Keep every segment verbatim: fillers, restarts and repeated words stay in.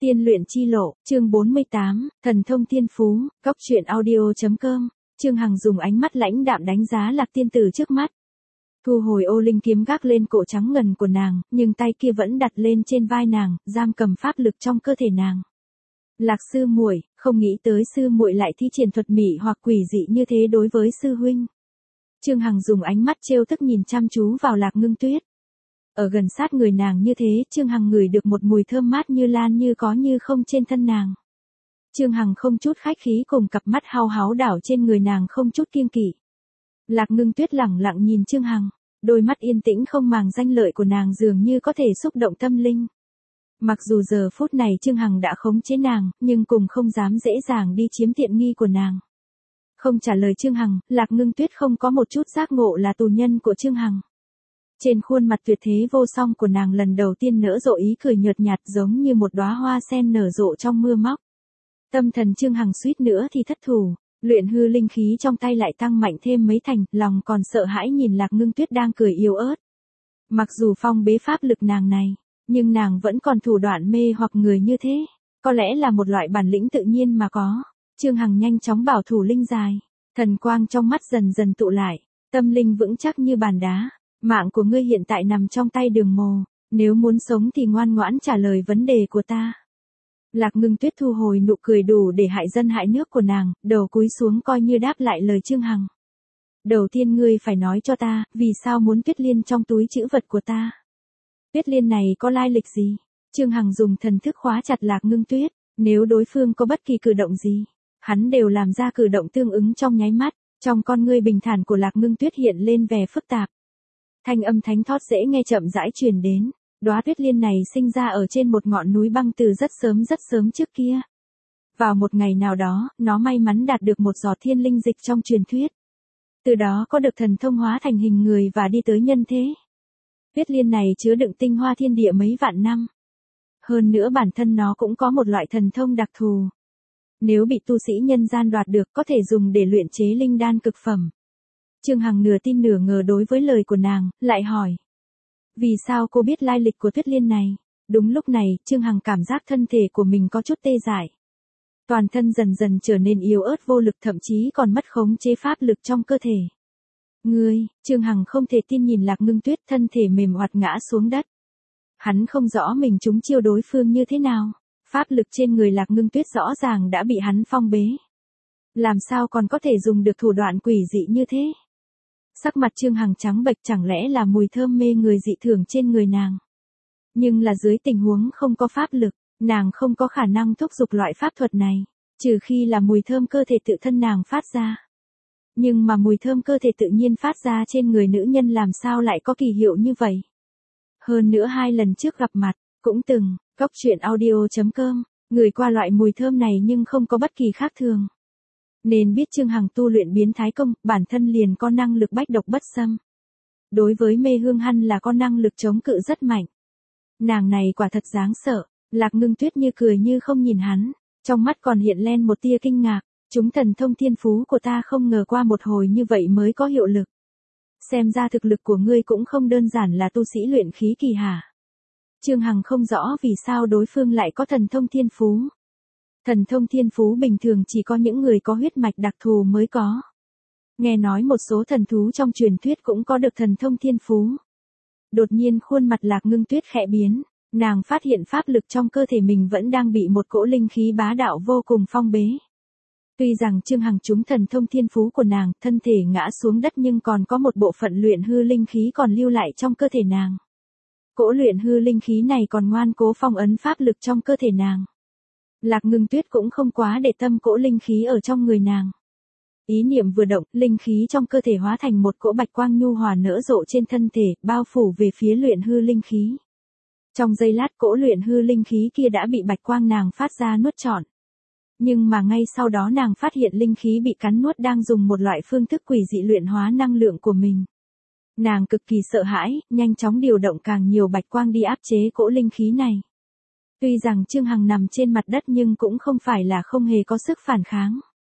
Tiên luyện chi lộ, chương bốn mươi tám, thần thông tiên phú, góc truyện audio.com, Trương Hằng dùng ánh mắt lãnh đạm đánh giá Lạc tiên tử trước mắt. Thu hồi ô linh kiếm gác lên cổ trắng ngần của nàng, nhưng tay kia vẫn đặt lên trên vai nàng, giam cầm pháp lực trong cơ thể nàng. Lạc sư muội, không nghĩ tới sư muội lại thi triển thuật mị hoặc quỷ dị như thế đối với sư huynh. Trương Hằng dùng ánh mắt trêu tức nhìn chăm chú vào Lạc Ngưng Tuyết. Ở gần sát người nàng như thế, Trương Hằng ngửi được một mùi thơm mát như lan như có như không trên thân nàng. Trương Hằng không chút khách khí cùng cặp mắt hao háo đảo trên người nàng không chút kiêng kỵ. Lạc Ngưng Tuyết lẳng lặng nhìn Trương Hằng, đôi mắt yên tĩnh không màng danh lợi của nàng dường như có thể xúc động tâm linh. Mặc dù giờ phút này Trương Hằng đã khống chế nàng, nhưng cùng không dám dễ dàng đi chiếm tiện nghi của nàng. Không trả lời Trương Hằng, Lạc Ngưng Tuyết không có một chút giác ngộ là tù nhân của Trương Hằng. Trên khuôn mặt tuyệt thế vô song của nàng lần đầu tiên nở rộ ý cười nhợt nhạt giống như một đóa hoa sen nở rộ trong mưa móc. Tâm thần Trương Hằng suýt nữa thì thất thủ, luyện hư linh khí trong tay lại tăng mạnh thêm mấy thành, lòng còn sợ hãi nhìn Lạc Ngưng Tuyết đang cười yếu ớt. Mặc dù phong bế pháp lực nàng này, nhưng nàng vẫn còn thủ đoạn mê hoặc người như thế, có lẽ là một loại bản lĩnh tự nhiên mà có. Trương Hằng nhanh chóng bảo thủ linh dài, thần quang trong mắt dần dần tụ lại, tâm linh vững chắc như bàn đá. Mạng của ngươi hiện tại nằm trong tay Đường Mồ, nếu muốn sống thì ngoan ngoãn trả lời vấn đề của ta. Lạc Ngưng Tuyết thu hồi nụ cười đủ để hại dân hại nước của nàng, đầu cúi xuống coi như đáp lại lời Trương Hằng. Đầu tiên ngươi phải nói cho ta, vì sao muốn Tuyết Liên trong túi trữ vật của ta? Tuyết Liên này có lai lịch gì? Trương Hằng dùng thần thức khóa chặt Lạc Ngưng Tuyết, nếu đối phương có bất kỳ cử động gì, hắn đều làm ra cử động tương ứng trong nháy mắt, trong con ngươi bình thản của Lạc Ngưng Tuyết hiện lên vẻ phức tạp. Thanh âm thánh thót dễ nghe chậm rãi truyền đến, đóa tuyết liên này sinh ra ở trên một ngọn núi băng từ rất sớm rất sớm trước kia. Vào một ngày nào đó, nó may mắn đạt được một giọt thiên linh dịch trong truyền thuyết. Từ đó có được thần thông hóa thành hình người và đi tới nhân thế. Tuyết liên này chứa đựng tinh hoa thiên địa mấy vạn năm. Hơn nữa bản thân nó cũng có một loại thần thông đặc thù. Nếu bị tu sĩ nhân gian đoạt được có thể dùng để luyện chế linh đan cực phẩm. Trương Hằng nửa tin nửa ngờ đối với lời của nàng, lại hỏi. Vì sao cô biết lai lịch của Tuyết Liên này? Đúng lúc này, Trương Hằng cảm giác thân thể của mình có chút tê dại. Toàn thân dần dần trở nên yếu ớt vô lực thậm chí còn mất khống chế pháp lực trong cơ thể. Ngươi, Trương Hằng không thể tin nhìn Lạc Ngưng Tuyết thân thể mềm oặt ngã xuống đất. Hắn không rõ mình trúng chiêu đối phương như thế nào. Pháp lực trên người Lạc Ngưng Tuyết rõ ràng đã bị hắn phong bế. Làm sao còn có thể dùng được thủ đoạn quỷ dị như thế? Sắc mặt Trương Hằng trắng bệch chẳng lẽ là mùi thơm mê người dị thường trên người nàng. Nhưng là dưới tình huống không có pháp lực, nàng không có khả năng thúc giục loại pháp thuật này, trừ khi là mùi thơm cơ thể tự thân nàng phát ra. Nhưng mà mùi thơm cơ thể tự nhiên phát ra trên người nữ nhân làm sao lại có kỳ hiệu như vậy. Hơn nữa hai lần trước gặp mặt, cũng từng, góc truyện audio.com, ngửi qua loại mùi thơm này nhưng không có bất kỳ khác thường. Nên biết Trương Hằng tu luyện biến thái công, bản thân liền có năng lực bách độc bất xâm. Đối với mê hương hăn là có năng lực chống cự rất mạnh. Nàng này quả thật đáng sợ, Lạc Ngưng Tuyết như cười như không nhìn hắn, trong mắt còn hiện lên một tia kinh ngạc, chúng thần thông thiên phú của ta không ngờ qua một hồi như vậy mới có hiệu lực. Xem ra thực lực của ngươi cũng không đơn giản là tu sĩ luyện khí kỳ hả? Trương Hằng không rõ vì sao đối phương lại có thần thông thiên phú. Thần thông thiên phú bình thường chỉ có những người có huyết mạch đặc thù mới có. Nghe nói một số thần thú trong truyền thuyết cũng có được thần thông thiên phú. Đột nhiên khuôn mặt Lạc Ngưng Tuyết khẽ biến, nàng phát hiện pháp lực trong cơ thể mình vẫn đang bị một cỗ linh khí bá đạo vô cùng phong bế. Tuy rằng Trương Hằng trúng thần thông thiên phú của nàng, thân thể ngã xuống đất nhưng còn có một bộ phận luyện hư linh khí còn lưu lại trong cơ thể nàng. Cỗ luyện hư linh khí này còn ngoan cố phong ấn pháp lực trong cơ thể nàng. Lạc Ngưng Tuyết cũng không quá để tâm cỗ linh khí ở trong người nàng. Ý niệm vừa động, linh khí trong cơ thể hóa thành một cỗ bạch quang nhu hòa nở rộ trên thân thể, bao phủ về phía luyện hư linh khí. Trong giây lát cỗ luyện hư linh khí kia đã bị bạch quang nàng phát ra nuốt trọn. Nhưng mà ngay sau đó nàng phát hiện linh khí bị cắn nuốt đang dùng một loại phương thức quỷ dị luyện hóa năng lượng của mình. Nàng cực kỳ sợ hãi, nhanh chóng điều động càng nhiều bạch quang đi áp chế cỗ linh khí này. Tuy rằng Trương Hằng nằm trên mặt đất nhưng cũng không phải là không hề có sức phản kháng.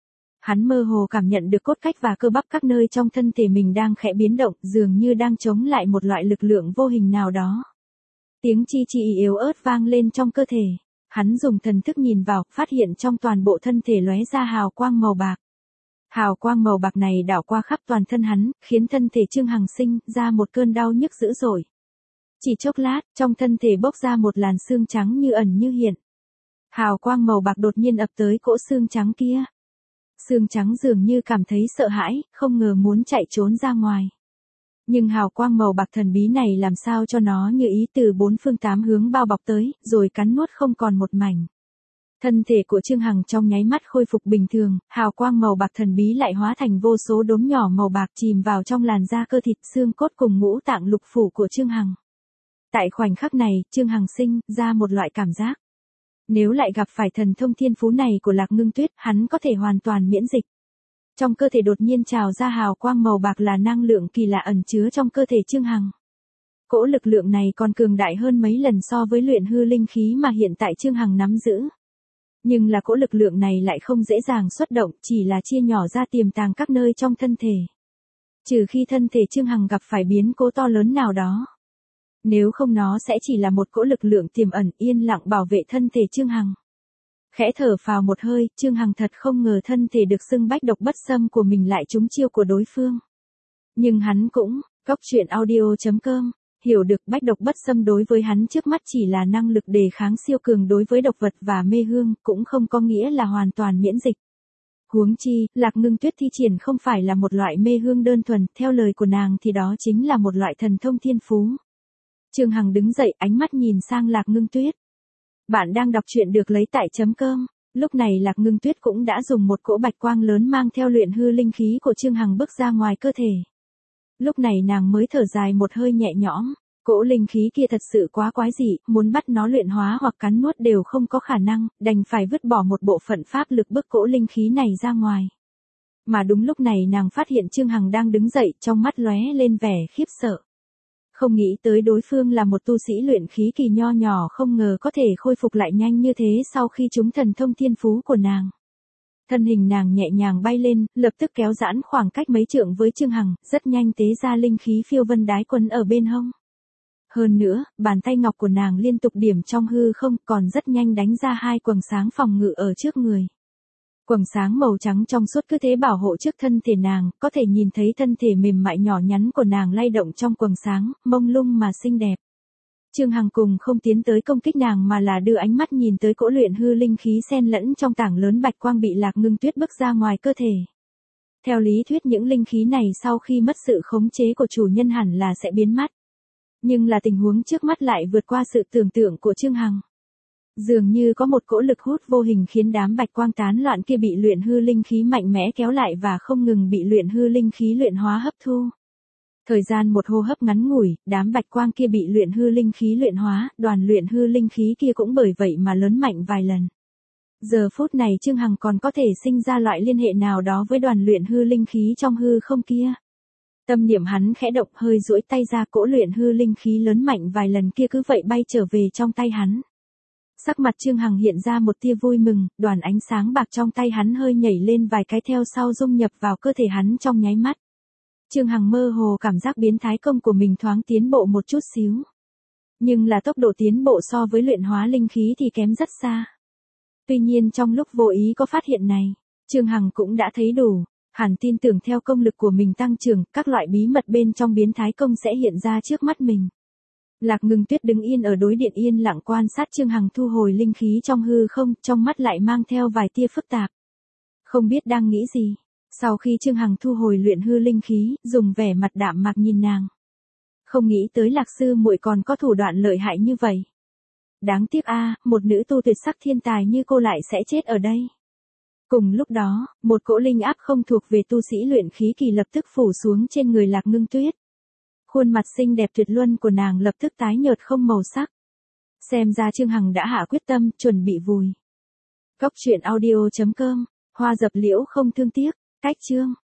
Hắn mơ hồ cảm nhận được cốt cách và cơ bắp các nơi trong thân thể mình đang khẽ biến động, dường như đang chống lại một loại lực lượng vô hình nào đó. Tiếng chi chi yếu ớt vang lên trong cơ thể. Hắn dùng thần thức nhìn vào, phát hiện trong toàn bộ thân thể lóe ra hào quang màu bạc. Hào quang màu bạc này đảo qua khắp toàn thân hắn, khiến thân thể Trương Hằng sinh ra một cơn đau nhức dữ dội. Chỉ chốc lát, trong thân thể bốc ra một làn xương trắng như ẩn như hiện. Hào quang màu bạc đột nhiên ập tới cỗ xương trắng kia. Xương trắng dường như cảm thấy sợ hãi, không ngờ muốn chạy trốn ra ngoài. Nhưng hào quang màu bạc thần bí này làm sao cho nó như ý từ bốn phương tám hướng bao bọc tới, rồi cắn nuốt không còn một mảnh. Thân thể của Trương Hằng trong nháy mắt khôi phục bình thường, hào quang màu bạc thần bí lại hóa thành vô số đốm nhỏ màu bạc chìm vào trong làn da cơ thịt xương cốt cùng ngũ tạng lục phủ của Trương Hằng. Tại khoảnh khắc này, Trương Hằng sinh ra một loại cảm giác. Nếu lại gặp phải thần thông thiên phú này của Lạc Ngưng Tuyết, hắn có thể hoàn toàn miễn dịch. Trong cơ thể đột nhiên trào ra hào quang màu bạc là năng lượng kỳ lạ ẩn chứa trong cơ thể Trương Hằng. Cỗ lực lượng này còn cường đại hơn mấy lần so với luyện hư linh khí mà hiện tại Trương Hằng nắm giữ. Nhưng là cỗ lực lượng này lại không dễ dàng xuất động, chỉ là chia nhỏ ra tiềm tàng các nơi trong thân thể. Trừ khi thân thể Trương Hằng gặp phải biến cố to lớn nào đó. Nếu không nó sẽ chỉ là một cỗ lực lượng tiềm ẩn yên lặng bảo vệ thân thể Trương Hằng. Khẽ thở phào một hơi, Trương Hằng thật không ngờ thân thể được xưng bách độc bất xâm của mình lại trúng chiêu của đối phương. Nhưng hắn cũng, Cốc Truyện Audio chấm com, hiểu được bách độc bất xâm đối với hắn trước mắt chỉ là năng lực đề kháng siêu cường đối với độc vật và mê hương, cũng không có nghĩa là hoàn toàn miễn dịch. Huống chi, Lạc Ngưng Tuyết thi triển không phải là một loại mê hương đơn thuần, theo lời của nàng thì đó chính là một loại thần thông thiên phú. Trương Hằng đứng dậy, ánh mắt nhìn sang Lạc Ngưng Tuyết. Bạn đang đọc truyện được lấy tại chấm com. Lúc này Lạc Ngưng Tuyết cũng đã dùng một cỗ bạch quang lớn mang theo luyện hư linh khí của Trương Hằng bước ra ngoài cơ thể. Lúc này nàng mới thở dài một hơi nhẹ nhõm. Cỗ linh khí kia thật sự quá quái dị, muốn bắt nó luyện hóa hoặc cắn nuốt đều không có khả năng, đành phải vứt bỏ một bộ phận pháp lực bức cỗ linh khí này ra ngoài. Mà đúng lúc này nàng phát hiện Trương Hằng đang đứng dậy, trong mắt lóe lên vẻ khiếp sợ. Không nghĩ tới đối phương là một tu sĩ luyện khí kỳ nho nhỏ, không ngờ có thể khôi phục lại nhanh như thế sau khi trúng thần thông thiên phú của nàng. Thân hình nàng nhẹ nhàng bay lên, lập tức kéo giãn khoảng cách mấy trượng với Trương Hằng, rất nhanh tế ra linh khí phiêu vân đái quân ở bên hông. Hơn nữa, bàn tay ngọc của nàng liên tục điểm trong hư không, còn rất nhanh đánh ra hai quầng sáng phòng ngự ở trước người. Quầng sáng màu trắng trong suốt cứ thế bảo hộ trước thân thể nàng, có thể nhìn thấy thân thể mềm mại nhỏ nhắn của nàng lay động trong quầng sáng, mông lung mà xinh đẹp. Trương Hằng cùng không tiến tới công kích nàng mà là đưa ánh mắt nhìn tới cỗ luyện hư linh khí xen lẫn trong tảng lớn bạch quang bị Lạc Ngưng Tuyết bức ra ngoài cơ thể. Theo lý thuyết những linh khí này sau khi mất sự khống chế của chủ nhân hẳn là sẽ biến mất. Nhưng là tình huống trước mắt lại vượt qua sự tưởng tượng của Trương Hằng. Dường như có một cỗ lực hút vô hình khiến đám bạch quang tán loạn kia bị luyện hư linh khí mạnh mẽ kéo lại và không ngừng bị luyện hư linh khí luyện hóa hấp thu. Thời gian một hô hấp ngắn ngủi, đám bạch quang kia bị luyện hư linh khí luyện hóa, đoàn luyện hư linh khí kia cũng bởi vậy mà lớn mạnh vài lần. Giờ phút này Trương Hằng còn có thể sinh ra loại liên hệ nào đó với đoàn luyện hư linh khí trong hư không kia. Tâm niệm hắn khẽ động, hơi duỗi tay ra, cỗ luyện hư linh khí lớn mạnh vài lần kia cứ vậy bay trở về trong tay hắn. Sắc mặt Trương Hằng hiện ra một tia vui mừng, đoàn ánh sáng bạc trong tay hắn hơi nhảy lên vài cái theo sau dung nhập vào cơ thể hắn trong nháy mắt. Trương Hằng mơ hồ cảm giác biến thái công của mình thoáng tiến bộ một chút xíu. Nhưng là tốc độ tiến bộ so với luyện hóa linh khí thì kém rất xa. Tuy nhiên trong lúc vô ý có phát hiện này, Trương Hằng cũng đã thấy đủ. Hẳn tin tưởng theo công lực của mình tăng trưởng, các loại bí mật bên trong biến thái công sẽ hiện ra trước mắt mình. Lạc Ngưng Tuyết đứng yên ở đối điện yên lặng quan sát Trương Hằng thu hồi linh khí trong hư không, trong mắt lại mang theo vài tia phức tạp. Không biết đang nghĩ gì. Sau khi Trương Hằng thu hồi luyện hư linh khí, dùng vẻ mặt đạm mạc nhìn nàng. Không nghĩ tới Lạc sư muội còn có thủ đoạn lợi hại như vậy. Đáng tiếc a, một nữ tu tuyệt sắc thiên tài như cô lại sẽ chết ở đây. Cùng lúc đó, một cỗ linh áp không thuộc về tu sĩ luyện khí kỳ lập tức phủ xuống trên người Lạc Ngưng Tuyết. Khuôn mặt xinh đẹp tuyệt luân của nàng lập tức tái nhợt không màu sắc. Xem ra Trương Hằng đã hạ quyết tâm, chuẩn bị vùi. Cốc Truyện Audio chấm com, hoa dập liễu không thương tiếc, cách chương.